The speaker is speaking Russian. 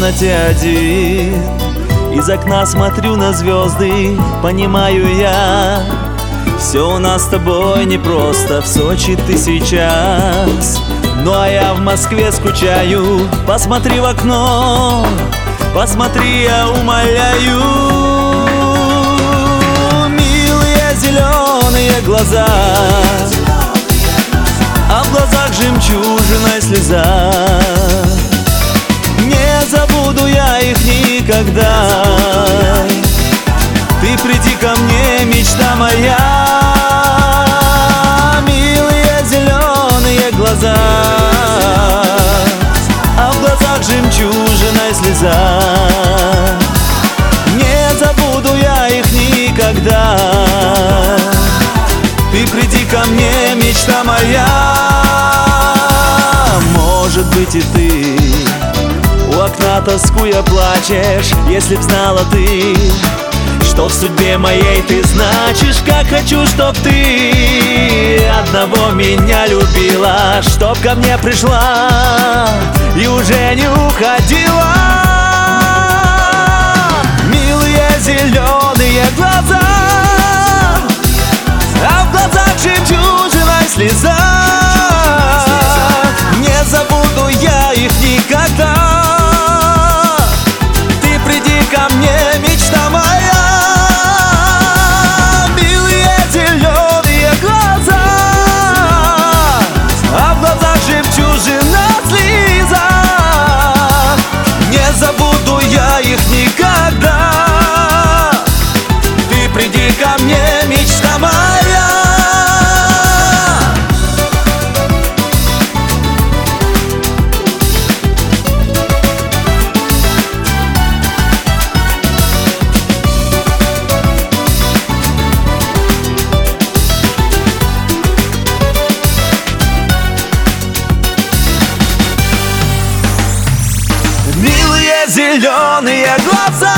комнате один, из окна смотрю на звезды, понимаю я, все у нас с тобой непросто. В Сочи ты сейчас, ну а я в Москве скучаю. Посмотри в окно, посмотри, я умоляю. Милые зеленые глаза, а в глазах жемчужиной слеза. Не забуду я их никогда. Ты приди ко мне, мечта моя. Милые зеленые глаза, а в глазах жемчужиной слеза. Не забуду я их никогда. Ты приди ко мне, мечта моя. Может быть и ты у окна тоскуя плачешь, если б знала ты, что в судьбе моей ты значишь. Как хочу, чтоб ты одного меня любила, чтоб ко мне пришла и уже не уходила. Милые зеленые глаза, а в глазах жемчужиной слеза. Не забуду я их никогда. Ты приди ко мне, мечта моя. Милые зеленые глаза, а в глазах жемчужина слеза. Не забуду я их никогда. Ты приди ко мне, мечта моя. Милые зеленые глаза,